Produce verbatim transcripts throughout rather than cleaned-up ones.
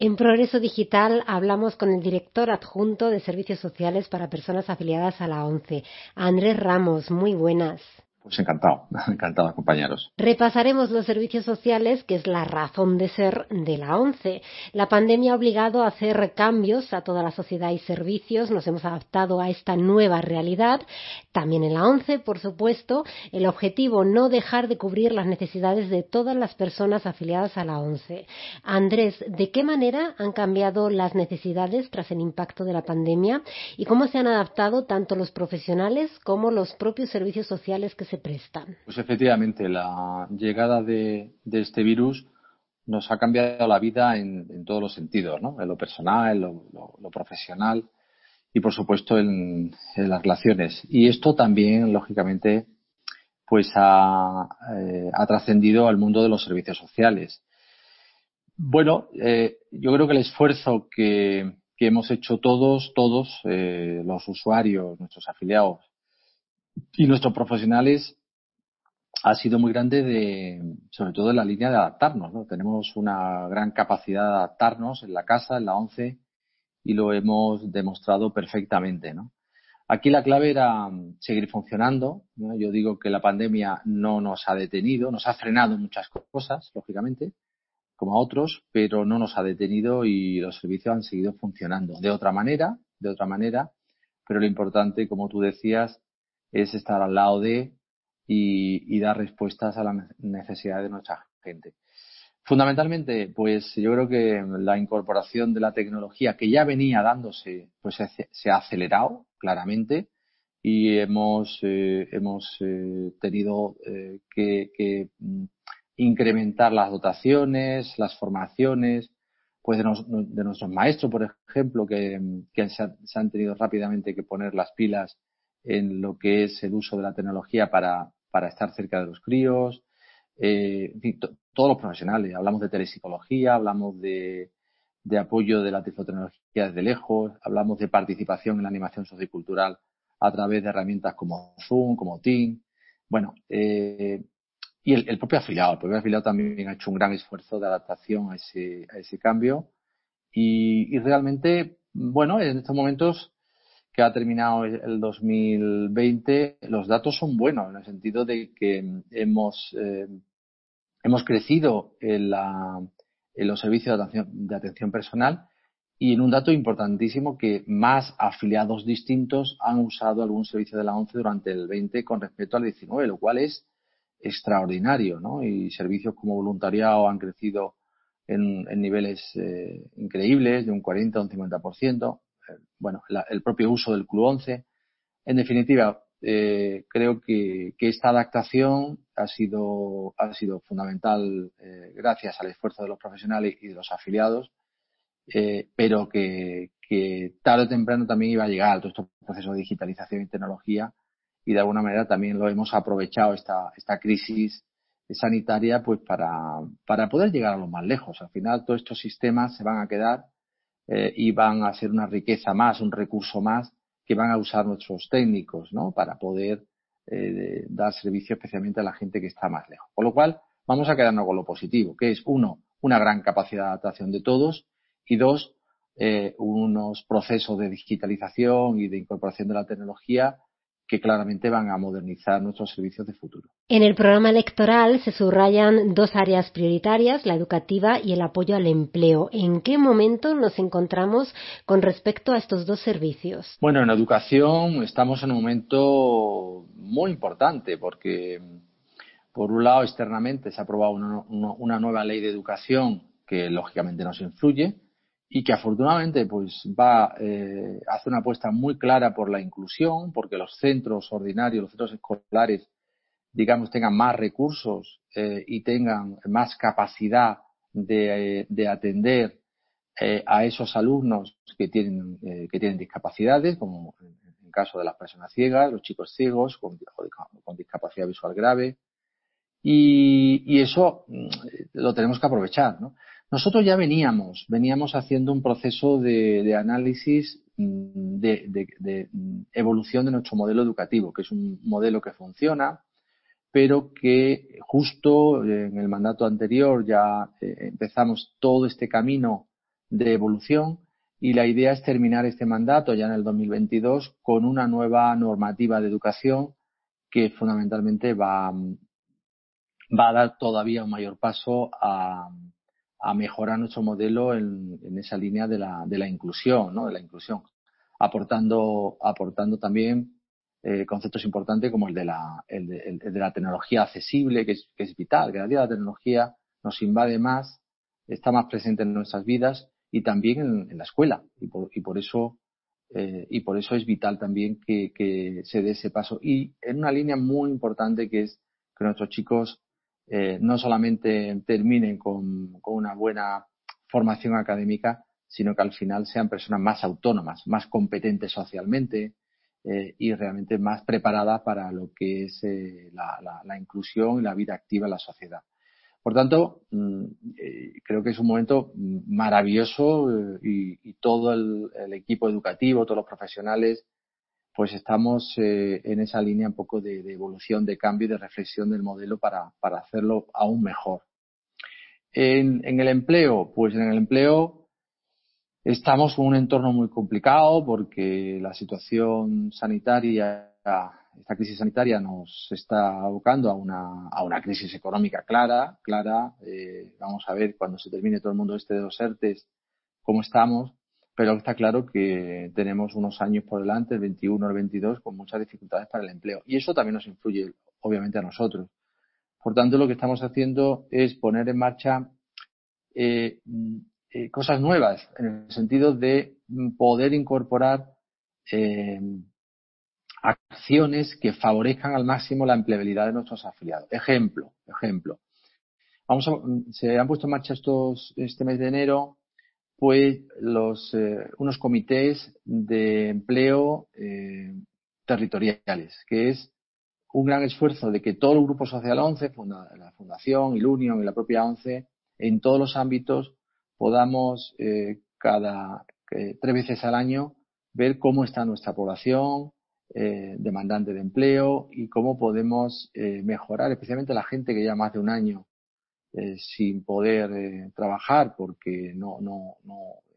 En Progreso Digital hablamos con el director adjunto de Servicios Sociales para Personas Afiliadas a la ONCE, Andrés Ramos. Muy buenas. Pues encantado, encantado de acompañaros. Repasaremos los servicios sociales, que es la razón de ser de la ONCE. La pandemia ha obligado a hacer cambios a toda la sociedad y servicios. Nos hemos adaptado a esta nueva realidad. También en la ONCE, por supuesto, el objetivo no dejar de cubrir las necesidades de todas las personas afiliadas a la ONCE. Andrés, ¿de qué manera han cambiado las necesidades tras el impacto de la pandemia y cómo se han adaptado tanto los profesionales como los propios servicios sociales que se prestan? Pues efectivamente, la llegada de, de este virus nos ha cambiado la vida en, en todos los sentidos, ¿no? En lo personal, en lo, lo, lo profesional y, por supuesto, en, en las relaciones. Y esto también, lógicamente, pues ha, eh, ha trascendido al mundo de los servicios sociales. Bueno, eh, yo creo que el esfuerzo que, que hemos hecho todos, todos, eh, los usuarios, nuestros afiliados y nuestros profesionales, ha sido muy grande, de, sobre todo en la línea de adaptarnos, ¿no? Tenemos una gran capacidad de adaptarnos en la casa, en la ONCE, y lo hemos demostrado perfectamente, ¿no? Aquí la clave era seguir funcionando, ¿no? Yo digo que la pandemia no nos ha detenido, nos ha frenado muchas cosas, lógicamente, como a otros, pero no nos ha detenido y los servicios han seguido funcionando de otra manera, de otra manera, pero lo importante, como tú decías, es estar al lado de y, y dar respuestas a las necesidades de nuestra gente. Fundamentalmente, pues yo creo que la incorporación de la tecnología, que ya venía dándose, pues se, se ha acelerado claramente y hemos eh, hemos eh, tenido eh, que, que incrementar las dotaciones, las formaciones, pues de, nos, de nuestros maestros, por ejemplo, que, que se, ha, se han tenido rápidamente que poner las pilas en lo que es el uso de la tecnología para, para estar cerca de los críos. Eh, en fin, to, todos los profesionales. Hablamos de telepsicología, hablamos de, de apoyo de la tiflotecnología desde lejos, hablamos de participación en la animación sociocultural a través de herramientas como Zoom, como Team. Bueno, eh, y el, el propio afiliado, el propio afiliado también ha hecho un gran esfuerzo de adaptación a ese, a ese cambio y, y realmente, bueno, en estos momentos que ha terminado el dos mil veinte, los datos son buenos en el sentido de que hemos eh, hemos crecido en, la, en los servicios de atención, de atención personal y en un dato importantísimo, que más afiliados distintos han usado algún servicio de la ONCE durante el veinte con respecto al diecinueve, lo cual es extraordinario, ¿no? Y servicios como voluntariado han crecido en, en niveles eh, increíbles, de un cuarenta a un cincuenta por ciento. Eh, bueno, la, el propio uso del Club once. En definitiva, eh, creo que, que esta adaptación ha sido, ha sido fundamental eh, gracias al esfuerzo de los profesionales y de los afiliados, eh, pero que, que tarde o temprano también iba a llegar a todos estos procesos de digitalización y tecnología, y de alguna manera también lo hemos aprovechado esta, esta crisis sanitaria pues para, para poder llegar a lo más lejos. Al final todos estos sistemas se van a quedar eh, y van a ser una riqueza más, un recurso más que van a usar nuestros técnicos, ¿no? Para poder eh, dar servicio especialmente a la gente que está más lejos. Con lo cual, vamos a quedarnos con lo positivo, que es, uno, una gran capacidad de adaptación de todos, y dos, eh, unos procesos de digitalización y de incorporación de la tecnología que claramente van a modernizar nuestros servicios de futuro. En el programa electoral se subrayan dos áreas prioritarias, la educativa y el apoyo al empleo. ¿En qué momento nos encontramos con respecto a estos dos servicios? Bueno, en educación estamos en un momento muy importante porque, por un lado, externamente se ha aprobado una, una, una nueva ley de educación que lógicamente nos influye y que afortunadamente pues va eh, hace una apuesta muy clara por la inclusión, porque los centros ordinarios, los centros escolares, digamos, tengan más recursos eh, y tengan más capacidad de, de atender eh, a esos alumnos que tienen eh, que tienen discapacidades, como en el caso de las personas ciegas, los chicos ciegos con, con discapacidad visual grave. Y, y eso lo tenemos que aprovechar, ¿no? Nosotros ya veníamos, veníamos haciendo un proceso de, de análisis de, de, de evolución de nuestro modelo educativo, que es un modelo que funciona, pero que justo en el mandato anterior ya eh, empezamos todo este camino de evolución y la idea es terminar este mandato ya en el dos mil veintidós con una nueva normativa de educación que fundamentalmente va, va a dar todavía un mayor paso a, a mejorar nuestro modelo en, en esa línea de la, de la inclusión, ¿no? De la inclusión, aportando, aportando también eh, conceptos importantes como el de la, el de, el de la tecnología accesible, que es, que es vital. Cada día la tecnología nos invade más, está más presente en nuestras vidas y también en, en la escuela. Y por, y por eso eh, y por eso es vital también que, que se dé ese paso. Y en una línea muy importante que es que nuestros chicos eh, no solamente terminen con, con una buena formación académica, sino que al final sean personas más autónomas, más competentes socialmente eh, y realmente más preparadas para lo que es eh, la, la, la inclusión y la vida activa en la sociedad. Por tanto, eh, creo que es un momento maravilloso eh, y, y todo el, el equipo educativo, todos los profesionales, pues estamos eh, en esa línea un poco de, de evolución, de cambio y de reflexión del modelo para, para hacerlo aún mejor. En, en el empleo, pues en el empleo estamos en un entorno muy complicado porque la situación sanitaria, esta crisis sanitaria nos está abocando a una, a una crisis económica clara, clara. Eh, vamos a ver cuando se termine todo el mundo este de los ERTES cómo estamos, pero está claro que tenemos unos años por delante, el veintiuno, el veintidós, con muchas dificultades para el empleo. Y eso también nos influye, obviamente, a nosotros. Por tanto, lo que estamos haciendo es poner en marcha eh, eh, cosas nuevas, en el sentido de poder incorporar eh, acciones que favorezcan al máximo la empleabilidad de nuestros afiliados. Ejemplo, ejemplo. Vamos a, se han puesto en marcha estos, este mes de enero, pues los, eh, unos comités de empleo eh, territoriales, que es un gran esfuerzo de que todo el Grupo Social once, funda, la Fundación, Ilunion y la propia ONCE, en todos los ámbitos podamos eh, cada eh, tres veces al año ver cómo está nuestra población eh, demandante de empleo y cómo podemos eh, mejorar, especialmente la gente que lleva más de un año eh, sin poder eh, trabajar porque no, no, no,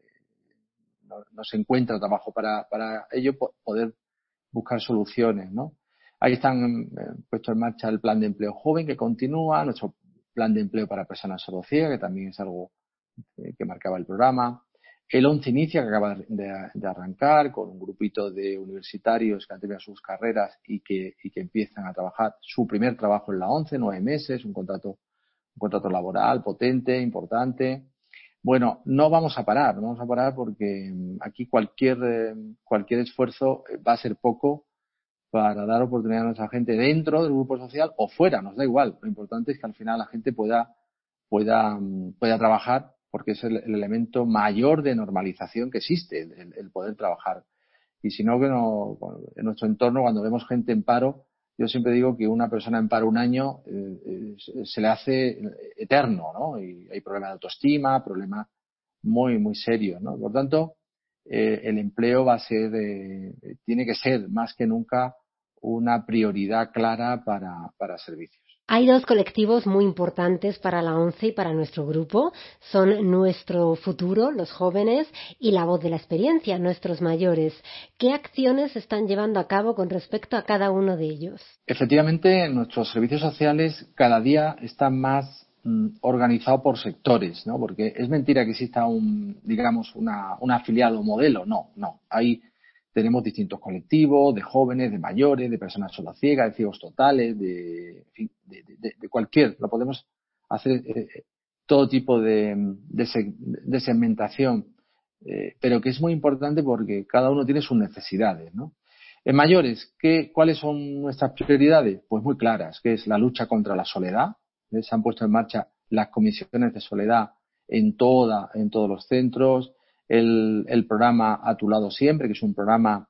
no, no se encuentra trabajo para, para ello, poder buscar soluciones, ¿no? Ahí están eh, puesto en marcha el plan de empleo joven que continúa, nuestro plan de empleo para personas sordociegas, que también es algo eh, que marcaba el programa. El once Inicia, que acaba de, de arrancar con un grupito de universitarios que han terminado sus carreras y que, y que empiezan a trabajar su primer trabajo en la once, nueve meses, un contrato, un contrato laboral potente, importante. Bueno, no vamos a parar, no vamos a parar porque aquí cualquier, eh, cualquier esfuerzo va a ser poco para dar oportunidad a nuestra gente dentro del grupo social o fuera, nos da igual. Lo importante es que al final la gente pueda, pueda, pueda trabajar porque es el, el elemento mayor de normalización que existe, el, el poder trabajar. Y si no, que no, en nuestro entorno, cuando vemos gente en paro, yo siempre digo que una persona en paro un año eh, se le hace eterno, ¿no? Y hay problemas de autoestima, problemas muy, muy serios, ¿no? Por tanto, eh, el empleo va a ser, eh, tiene que ser más que nunca una prioridad clara para, para servicios. Hay dos colectivos muy importantes para la ONCE y para nuestro grupo. Son nuestro futuro, los jóvenes, y la voz de la experiencia, nuestros mayores. ¿Qué acciones están llevando a cabo con respecto a cada uno de ellos? Efectivamente, nuestros servicios sociales cada día están más mm, organizados por sectores, ¿no? Porque es mentira que exista un, digamos, una, un afiliado modelo. No, no. Hay Tenemos distintos colectivos de jóvenes, de mayores, de personas sordociegas, de ciegos totales, de, de, de, de cualquier. Lo podemos hacer eh, todo tipo de, de, de segmentación, eh, pero que es muy importante porque cada uno tiene sus necesidades, ¿no? En mayores, ¿qué, ¿cuáles son nuestras prioridades? Pues muy claras, que es la lucha contra la soledad. ¿Eh? Se han puesto en marcha las comisiones de soledad en toda, en todos los centros. El, el programa A tu lado siempre, que es un programa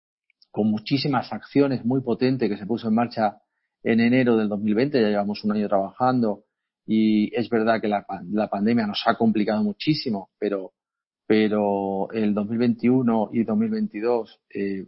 con muchísimas acciones muy potente que se puso en marcha en enero del dos mil veinte, ya llevamos un año trabajando y es verdad que la, la pandemia nos ha complicado muchísimo, pero, pero el dos mil veintiuno y dos mil veintidós eh,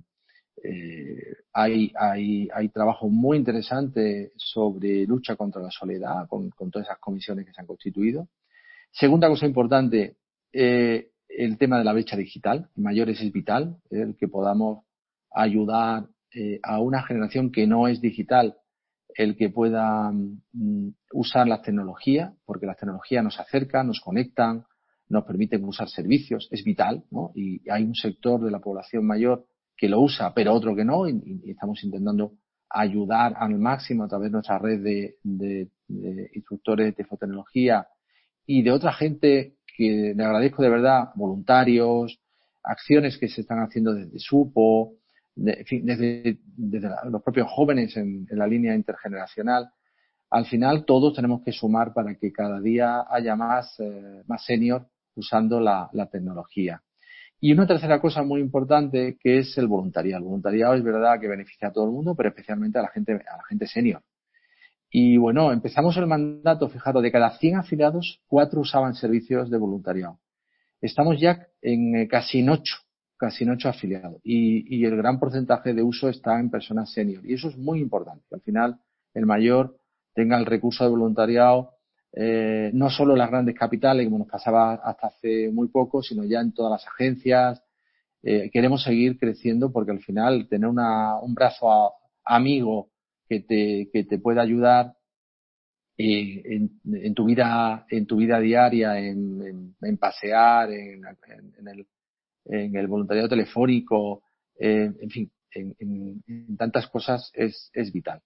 eh, hay, hay, hay trabajo muy interesante sobre lucha contra la soledad con, con todas esas comisiones que se han constituido. Segunda cosa importante, Eh, el tema de la brecha digital, en mayores es vital, eh, el que podamos ayudar eh, a una generación que no es digital, el que pueda mm, usar las tecnologías, porque las tecnologías nos acercan, nos conectan, nos permiten usar servicios, es vital, ¿no? Y hay un sector de la población mayor que lo usa, pero otro que no, y, y estamos intentando ayudar al máximo a través de nuestra red de, de, de instructores de tiflotecnología y de otra gente que le agradezco de verdad, voluntarios, acciones que se están haciendo desde Supo, de, en fin, desde, desde la, los propios jóvenes en, en la línea intergeneracional. Al final todos tenemos que sumar para que cada día haya más, eh, más senior usando la, la tecnología. Y una tercera cosa muy importante que es el voluntariado. El voluntariado es verdad que beneficia a todo el mundo, pero especialmente a la gente, a la gente senior. Y bueno, empezamos el mandato, fijaros, de cada cien afiliados, cuatro usaban servicios de voluntariado. Estamos ya en eh, casi en ocho, casi en ocho afiliados. Y, y el gran porcentaje de uso está en personas senior. Y eso es muy importante, que al final el mayor tenga el recurso de voluntariado, eh, no solo en las grandes capitales, como nos pasaba hasta hace muy poco, sino ya en todas las agencias. Eh, queremos seguir creciendo porque al final tener una, un brazo a, amigo que te, que te pueda ayudar eh, en, en tu vida en tu vida diaria, en, en, en pasear, en, en, en, el, en el voluntariado telefónico, eh, en fin, en, en, en tantas cosas es, es vital.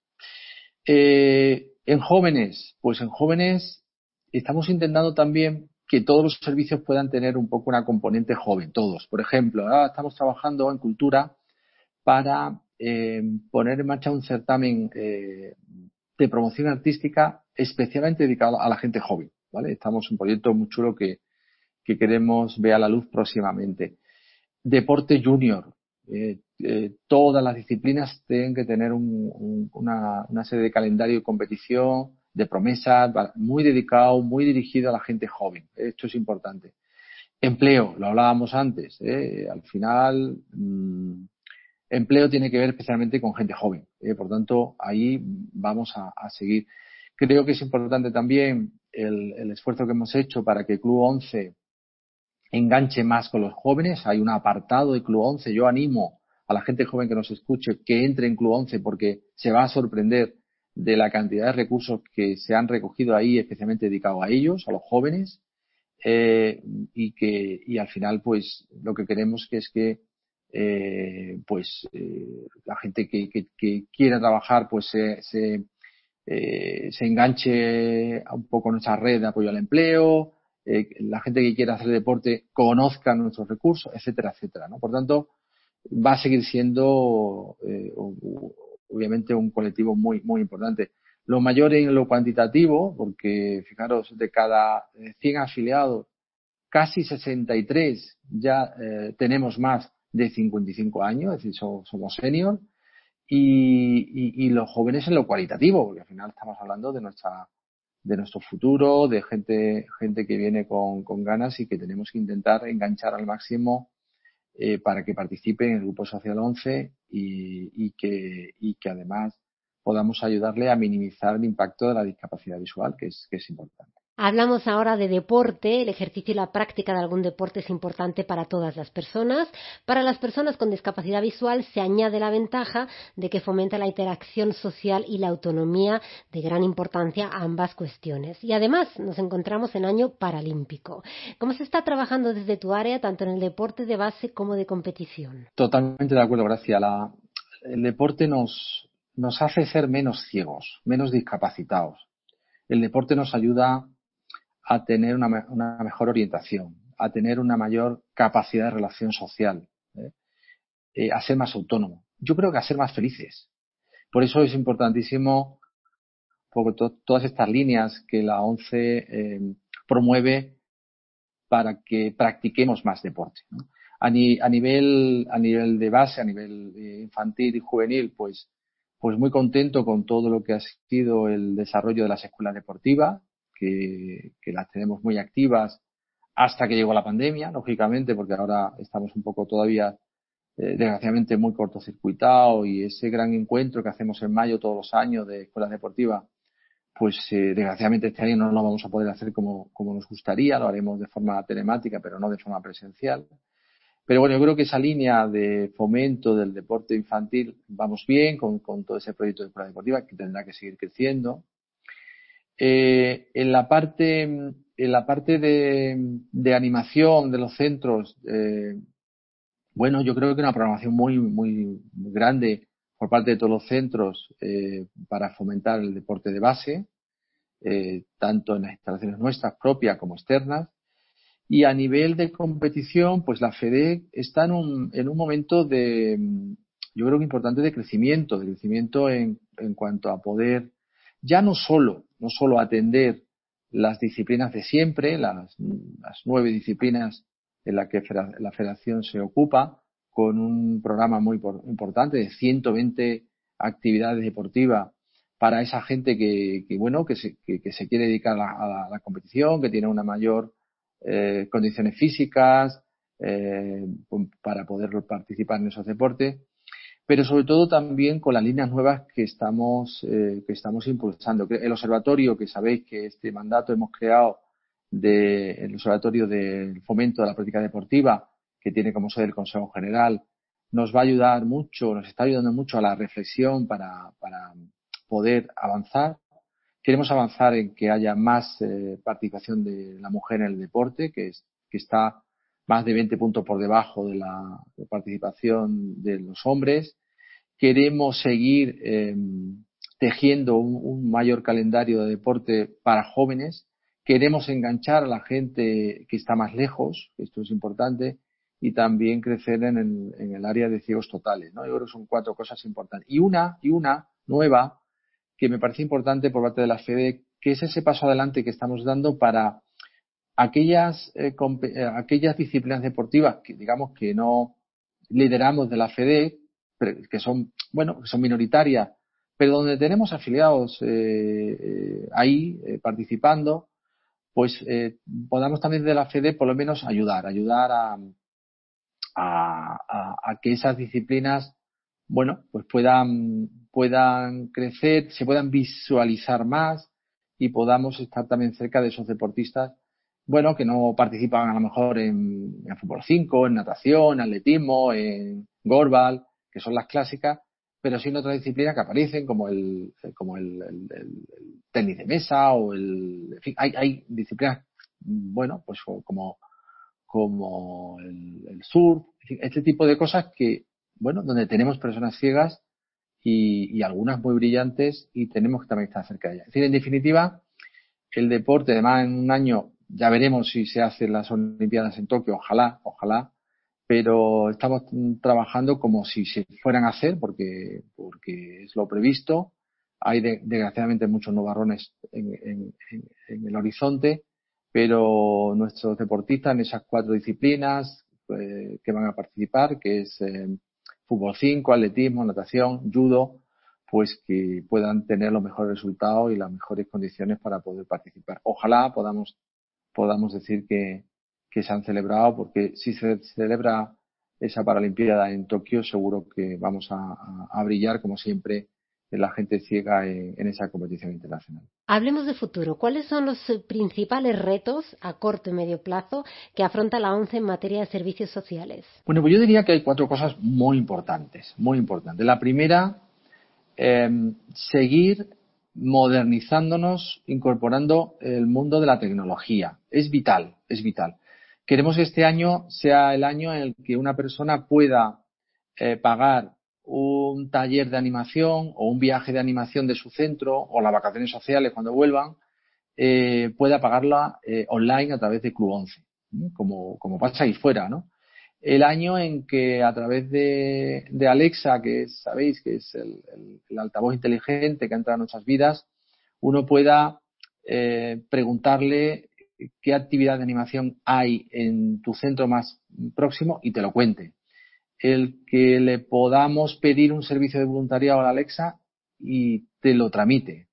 Eh, en jóvenes, pues en jóvenes estamos intentando también que todos los servicios puedan tener un poco una componente joven, todos. Por ejemplo, ahora estamos trabajando en cultura para eh, poner en marcha un certamen eh, de promoción artística especialmente dedicado a la gente joven, ¿vale? Estamos en un proyecto muy chulo que, que queremos ver a la luz próximamente. Deporte junior. Eh, eh, todas las disciplinas tienen que tener un, un, una, una serie de calendario de competición, de promesas, muy dedicado, muy dirigido a la gente joven. Esto es importante. Empleo, lo hablábamos antes. ¿eh? Al final, mmm, empleo tiene que ver especialmente con gente joven. ¿eh? Por tanto, ahí vamos a, a seguir. Creo que es importante también el, el esfuerzo que hemos hecho para que Club once enganche más con los jóvenes. Hay un apartado de Club once. Yo animo a la gente joven que nos escuche que entre en Club once porque se va a sorprender de la cantidad de recursos que se han recogido ahí, especialmente dedicados a ellos, a los jóvenes. Eh, y que y al final pues lo que queremos que es que eh, pues eh, la gente que, que, que quiera trabajar pues se, se, eh, se enganche un poco en nuestra red de apoyo al empleo, eh, la gente que quiera hacer deporte conozca nuestros recursos, etcétera, etcétera, ¿no? Por tanto, va a seguir siendo eh, obviamente un colectivo muy, muy importante. Lo mayor en lo cuantitativo, porque fijaros, de cada cien afiliados, casi sesenta y tres ya eh, tenemos más de cincuenta y cinco años, es decir, somos, somos senior, y, y, y los jóvenes en lo cualitativo, porque al final estamos hablando de nuestra de nuestro futuro, de gente gente que viene con, con ganas y que tenemos que intentar enganchar al máximo eh, para que participen en el Grupo Social once y, y, que, y que además podamos ayudarle a minimizar el impacto de la discapacidad visual, que es, que es importante. Hablamos ahora de deporte. El ejercicio y la práctica de algún deporte es importante para todas las personas. Para las personas con discapacidad visual se añade la ventaja de que fomenta la interacción social y la autonomía, de gran importancia a ambas cuestiones. Y además nos encontramos en año paralímpico. ¿Cómo se está trabajando desde tu área, tanto en el deporte de base como de competición? Totalmente de acuerdo, Gracia. La, el deporte nos, nos hace ser menos ciegos, menos discapacitados. El deporte nos ayuda a tener una, una mejor orientación, a tener una mayor capacidad de relación social, ¿eh? Eh, a ser más autónomo. Yo creo que a ser más felices. Por eso es importantísimo por to, todas estas líneas que la ONCE eh, promueve para que practiquemos más deporte, ¿no? A, ni, a nivel a nivel de base, a nivel eh, infantil y juvenil, pues pues muy contento con todo lo que ha sido el desarrollo de las escuelas deportivas, que, que las tenemos muy activas hasta que llegó la pandemia, lógicamente, porque ahora estamos un poco todavía eh, desgraciadamente muy cortocircuitado y ese gran encuentro que hacemos en mayo todos los años de escuelas deportivas pues eh, desgraciadamente este año no lo vamos a poder hacer como, como nos gustaría, lo haremos de forma telemática, pero no de forma presencial. Pero bueno, yo creo que esa línea de fomento del deporte infantil vamos bien con, con todo ese proyecto de escuela deportiva que tendrá que seguir creciendo. Eh, en la parte, en la parte de, de animación de los centros, eh, bueno, yo creo que una programación muy, muy, muy grande por parte de todos los centros eh, para fomentar el deporte de base, eh, tanto en las instalaciones nuestras propias como externas. Y a nivel de competición, pues la FEDEC está en un, en un momento de, yo creo que importante de crecimiento, de crecimiento en, en cuanto a poder ya no solo, no solo atender las disciplinas de siempre, las, las nueve disciplinas en las que la Federación se ocupa, con un programa muy importante de ciento veinte actividades deportivas para esa gente que, que bueno, que se, que, que se quiere dedicar a la, a la, a la competición, que tiene una mayor eh, condiciones físicas eh, para poder participar en esos deportes, pero sobre todo también con las líneas nuevas que estamos eh, que estamos impulsando. El observatorio, que sabéis que este mandato hemos creado de, el observatorio del fomento de la práctica deportiva, que tiene como sede el Consejo General, nos va a ayudar mucho, nos está ayudando mucho a la reflexión para, para poder avanzar. Queremos avanzar en que haya más eh, participación de la mujer en el deporte, que, es, que está más de veinte puntos por debajo de la de participación de los hombres. Queremos seguir eh, tejiendo un, un mayor calendario de deporte para jóvenes. Queremos enganchar a la gente que está más lejos, esto es importante, y también crecer en el, en el área de ciegos totales, ¿no? Yo creo que son cuatro cosas importantes. Y una, y una nueva que me parece importante por parte de la FEDEC, que es ese paso adelante que estamos dando para aquellas, eh, eh, aquellas disciplinas deportivas que digamos que no lideramos de la FEDEC, que son, bueno, que son minoritarias, pero donde tenemos afiliados eh, eh, ahí eh, participando, pues eh, podamos también de la FEDEC por lo menos ayudar, ayudar a, a, a, a que esas disciplinas, bueno, pues puedan, puedan crecer, se puedan visualizar más y podamos estar también cerca de esos deportistas, bueno, que no participan a lo mejor en, en fútbol cinco, en natación, atletismo, en gorbal, que son las clásicas, pero sí en otras disciplinas que aparecen como el, como el, el, el, el tenis de mesa o el, en fin, hay, hay disciplinas, bueno, pues como como el, el surf, este tipo de cosas que, bueno, donde tenemos personas ciegas y, y algunas muy brillantes y tenemos que también estar cerca de ellas. Es decir, en definitiva, el deporte, además en un año ya veremos si se hacen las Olimpiadas en Tokio, ojalá, ojalá, pero estamos trabajando como si se fueran a hacer porque, porque es lo previsto. Hay de, desgraciadamente muchos nubarrones en, en, en, en el horizonte, pero nuestros deportistas en esas cuatro disciplinas eh, que van a participar, que es eh, fútbol cinco, atletismo, natación, judo, pues que puedan tener los mejores resultados y las mejores condiciones para poder participar. Ojalá podamos podamos decir que, que se han celebrado, porque si se celebra esa Paralimpiada en Tokio, seguro que vamos a, a, a brillar, como siempre, en la gente ciega en, en esa competición internacional. Hablemos de futuro. ¿Cuáles son los principales retos a corto y medio plazo que afronta la ONCE en materia de servicios sociales? Bueno, pues yo diría que hay cuatro cosas muy importantes, muy importantes. La primera, eh, seguir modernizándonos, incorporando el mundo de la tecnología. Es vital, es vital. Queremos que este año sea el año en el que una persona pueda eh, pagar un taller de animación o un viaje de animación de su centro o las vacaciones sociales cuando vuelvan, eh, pueda pagarla eh, online a través de Club once, ¿no? como, como pasa ahí fuera, ¿no? El año en que a través de, de Alexa, que es, sabéis que es el, el, el altavoz inteligente que entra en nuestras vidas, uno pueda eh, preguntarle qué actividad de animación hay en tu centro más próximo y te lo cuente. El que le podamos pedir un servicio de voluntariado a la Alexa y te lo tramite.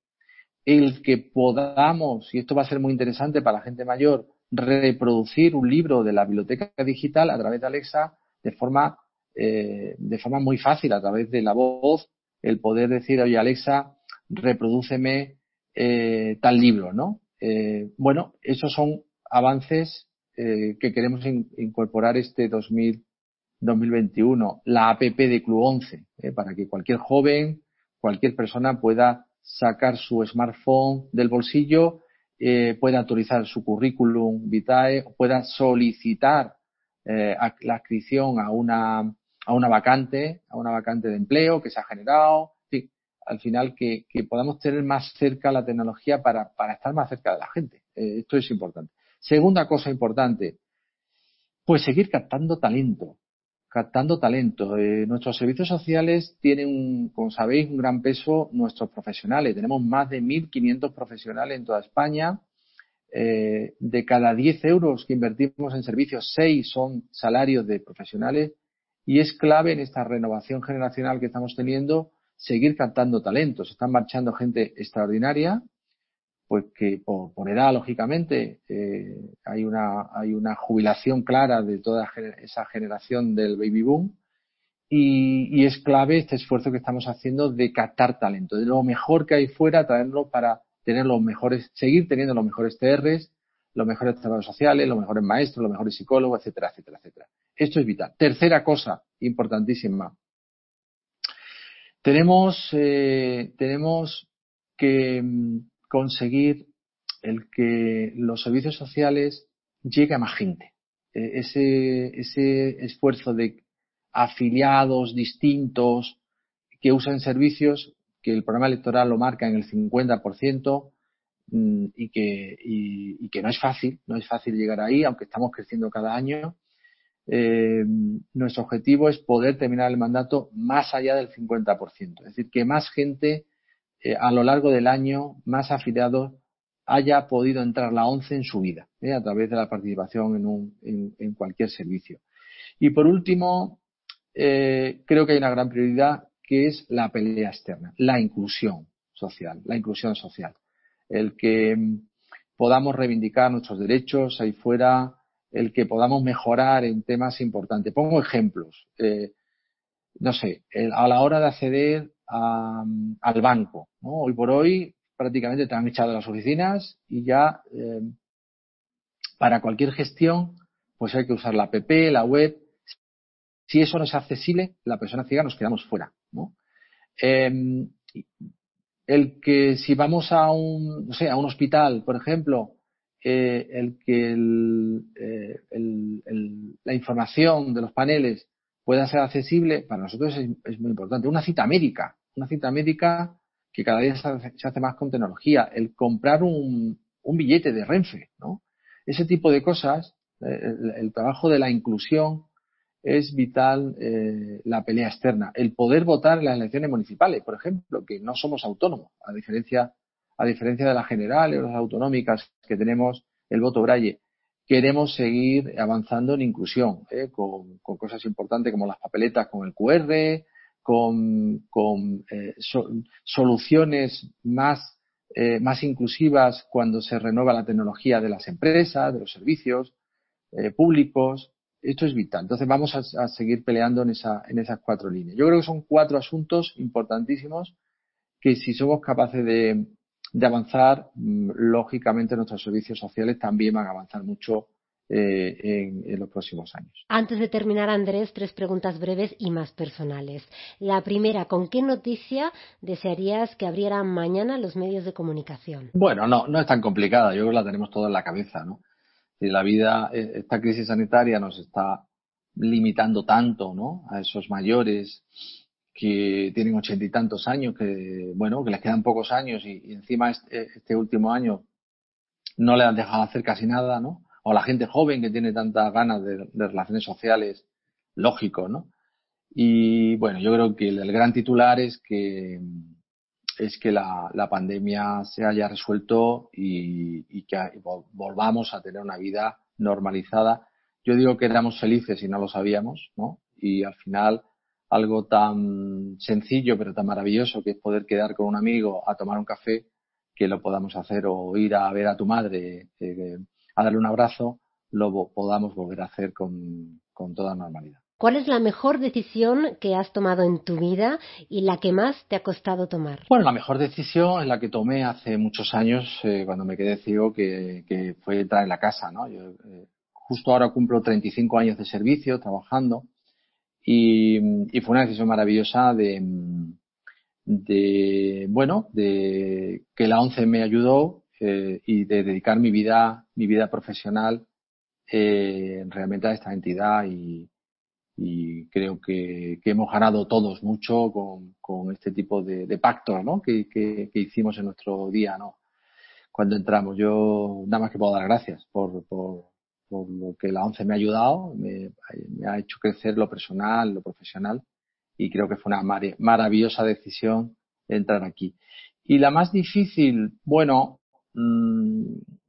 El que podamos, y esto va a ser muy interesante para la gente mayor, reproducir un libro de la biblioteca digital a través de Alexa de forma, eh, de forma muy fácil, a través de la voz, el poder decir, oye Alexa, reprodúceme eh, tal libro, ¿no? Eh, bueno, esos son avances eh, que queremos in, incorporar este dos mil, dos mil veintiuno. La app de Club once, eh, para que cualquier joven, cualquier persona pueda sacar su smartphone del bolsillo, eh, pueda actualizar su currículum vitae, pueda solicitar eh, la adscripción a una, a una vacante, a una vacante de empleo que se ha generado. En fin, al final que, que podamos tener más cerca la tecnología para, para estar más cerca de la gente. Eh, esto es importante. Segunda cosa importante, pues seguir captando talento. Captando talento. Eh, nuestros servicios sociales tienen, como sabéis, un gran peso nuestros profesionales. Tenemos más de mil quinientos profesionales en toda España. Eh, de cada diez euros que invertimos en servicios, seis son salarios de profesionales, y es clave en esta renovación generacional que estamos teniendo seguir captando talentos. Están marchando gente extraordinaria, pues que por, por edad, lógicamente, eh, hay una hay una jubilación clara de toda esa generación del baby boom, y, y es clave este esfuerzo que estamos haciendo de captar talento, de lo mejor que hay fuera, traerlo para tener los mejores, seguir teniendo los mejores T Rs, los mejores trabajadores sociales, los mejores maestros, los mejores psicólogos, etcétera, etcétera, etcétera. Esto es vital. Tercera cosa importantísima. Tenemos, eh, tenemos que conseguir el que los servicios sociales llegue a más gente. Eh, ese, ese esfuerzo de afiliados distintos que usan servicios, que el programa electoral lo marca en el cincuenta por ciento, mmm, y que, y, y que no es fácil, no es fácil llegar ahí, aunque estamos creciendo cada año. Eh, nuestro objetivo es poder terminar el mandato más allá del cincuenta por ciento. Es decir, que más gente eh, a lo largo del año, más afiliados, haya podido entrar la ONCE en su vida, ¿eh? A través de la participación en, un, en, en cualquier servicio. Y por último, eh, creo que hay una gran prioridad que es la pelea externa, la inclusión social, la inclusión social. El que podamos reivindicar nuestros derechos ahí fuera, el que podamos mejorar en temas importantes. Pongo ejemplos. Eh, no sé, el, a la hora de acceder a, al banco, ¿no? Hoy por hoy prácticamente te han echado de las oficinas y ya eh, para cualquier gestión pues hay que usar la app, la web. Si eso no es accesible, la persona ciega nos quedamos fuera, ¿no? Eh, el que si vamos a un, no sé, a un hospital, por ejemplo, eh, el que el, eh, el, el, la información de los paneles pueda ser accesible, para nosotros es, es muy importante. Una cita médica, una cita médica que cada día se hace, se hace más con tecnología. El comprar un, un billete de Renfe, ¿no? Ese tipo de cosas, eh, el, el trabajo de la inclusión es vital, eh, la pelea externa. El poder votar en las elecciones municipales, por ejemplo, que no somos autónomos, a diferencia, a diferencia de las generales o las autonómicas que tenemos el voto braille. Queremos seguir avanzando en inclusión, ¿eh? con, con cosas importantes como las papeletas con el Q R, con, con eh, so, soluciones más, eh, más inclusivas cuando se renueva la tecnología de las empresas, de los servicios eh, públicos. Esto es vital. Entonces vamos a, a seguir peleando en, esa, en esas cuatro líneas. Yo creo que son cuatro asuntos importantísimos que si somos capaces de, de avanzar, mmm, lógicamente nuestros servicios sociales también van a avanzar mucho eh, en, en los próximos años. Antes de terminar, Andrés, tres preguntas breves y más personales. La primera, ¿con qué noticia desearías que abrieran mañana los medios de comunicación? Bueno, no, no es tan complicada. Yo creo que la tenemos toda en la cabeza, ¿no? Si la vida, esta crisis sanitaria nos está limitando tanto, ¿no? A esos mayores que tienen ochenta y tantos años, que, bueno, que les quedan pocos años y, y encima este, este último año no le han dejado hacer casi nada, ¿no? O la gente joven que tiene tantas ganas de, de relaciones sociales, lógico, ¿no? Y bueno, yo creo que el, el gran titular es que es que la, la pandemia se haya resuelto y, y que volvamos a tener una vida normalizada. Yo digo que éramos felices y no lo sabíamos, ¿no? Y al final algo tan sencillo pero tan maravilloso que es poder quedar con un amigo a tomar un café, que lo podamos hacer, o ir a ver a tu madre, eh, a darle un abrazo, lo podamos volver a hacer con, con toda normalidad. ¿Cuál es la mejor decisión que has tomado en tu vida y la que más te ha costado tomar? Bueno, la mejor decisión es la que tomé hace muchos años, eh, cuando me quedé ciego, que, que fue entrar en la casa, ¿no? Yo, eh, justo ahora cumplo treinta y cinco años de servicio trabajando y, y fue una decisión maravillosa de, de bueno, de que la ONCE me ayudó, eh, y de dedicar mi vida, mi vida profesional, eh, realmente a esta entidad y, y creo que, que hemos ganado todos mucho con, con este tipo de, de pactos, ¿no? que, que, que hicimos en nuestro día, ¿no? Cuando entramos. Yo nada más que puedo dar gracias por, por, por lo que la ONCE me ha ayudado, me, me ha hecho crecer lo personal, lo profesional y creo que fue una mar- maravillosa decisión entrar aquí. Y la más difícil, bueno, mmm,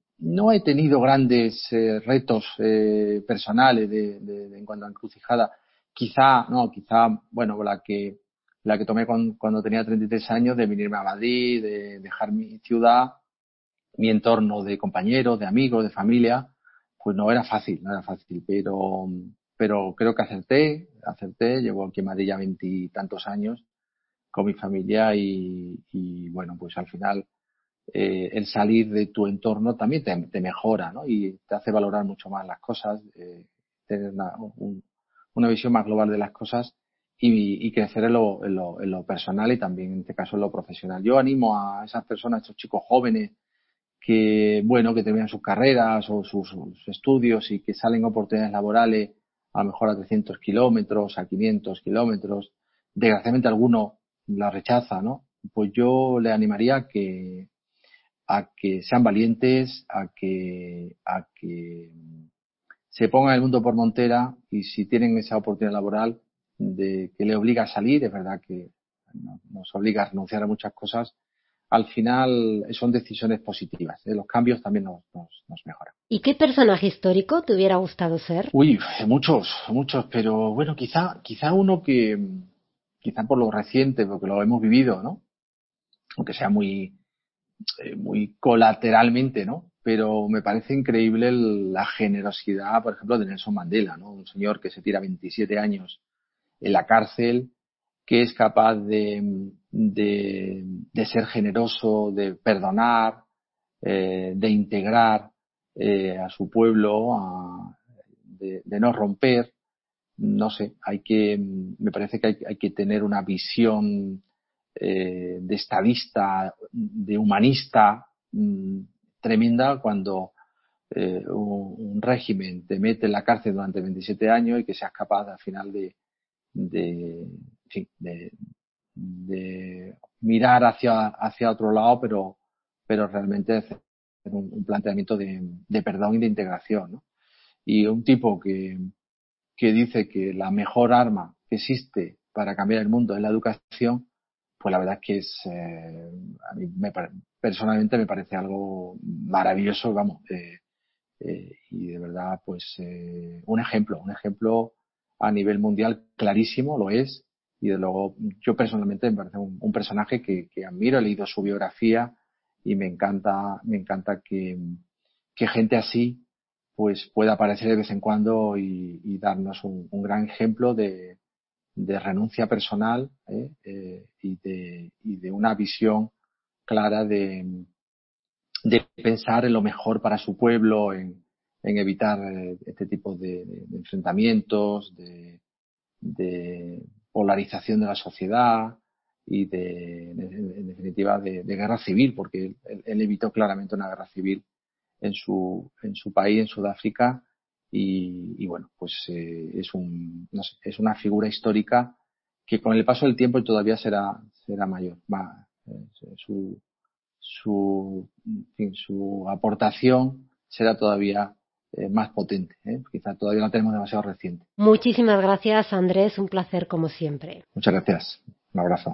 no he tenido grandes eh, retos eh, personales de, de, de, en cuanto a encrucijada. Quizá, no, quizá, bueno, la que la que tomé con, cuando tenía treinta y tres años de venirme a Madrid, de dejar mi ciudad, mi entorno de compañeros, de amigos, de familia, pues no era fácil, no era fácil, pero, pero creo que acerté, acerté, llevo aquí en Madrid ya veintitantos años con mi familia y, y bueno, pues al final eh, el salir de tu entorno también te, te mejora, ¿no? Y te hace valorar mucho más las cosas, eh, tener una, un, una visión más global de las cosas y, y crecer en lo, en, lo, en lo personal y también en este caso en lo profesional. Yo animo a esas personas, a estos chicos jóvenes que, bueno, que terminan sus carreras o sus, sus estudios y que salen oportunidades laborales a lo mejor a trescientos kilómetros, a quinientos kilómetros. Desgraciadamente alguno la rechaza, ¿no? Pues yo le animaría a que, a que sean valientes, a que, a que se pongan el mundo por montera y si tienen esa oportunidad laboral de que le obliga a salir, es verdad que nos obliga a renunciar a muchas cosas, al final son decisiones positivas, ¿eh? Los cambios también nos, nos, nos mejoran. ¿Y qué personaje histórico te hubiera gustado ser? Uy, muchos, muchos, pero bueno, quizá, quizá uno que, quizá por lo reciente, porque lo hemos vivido, ¿no? Aunque sea muy, eh, muy colateralmente, ¿no? Pero me parece increíble el, la generosidad, por ejemplo, de Nelson Mandela, ¿no? Un señor que se tira veintisiete años en la cárcel, que es capaz de, de, de ser generoso, de perdonar, eh, de integrar eh, a su pueblo, a, de, de no romper. No sé, hay que, me parece que hay, hay que tener una visión eh, de estadista, de humanista mmm, tremenda cuando eh, un, un régimen te mete en la cárcel durante veintisiete años y que seas capaz al final de, de, en fin, de, de mirar hacia, hacia otro lado, pero, pero realmente hacer un, un planteamiento de, de perdón y de integración, ¿no? Y un tipo que, que dice que la mejor arma que existe para cambiar el mundo es la educación, pues la verdad es que es, eh, a mí me, personalmente me parece algo maravilloso, vamos, eh, eh, y de verdad, pues eh, un ejemplo, un ejemplo a nivel mundial clarísimo, lo es, y de luego yo personalmente me parece un, un personaje que, que admiro, he leído su biografía y me encanta, me encanta que, que gente así pues pueda aparecer de vez en cuando y, y darnos un, un gran ejemplo de, de renuncia personal ¿eh? Eh, y, de, y de una visión clara de, de pensar en lo mejor para su pueblo, en, en evitar eh, este tipo de, de, de enfrentamientos, de, de polarización de la sociedad y de, de en definitiva, de, de guerra civil, porque él, él evitó claramente una guerra civil en su, en su país, en Sudáfrica, y, y bueno, pues eh, es, un, no sé, es una figura histórica que con el paso del tiempo todavía será, será mayor. Va, eh, su, su, en fin, su aportación será todavía eh, más potente. ¿eh? Quizá todavía la tenemos demasiado reciente. Muchísimas gracias, Andrés. Un placer como siempre. Muchas gracias. Un abrazo.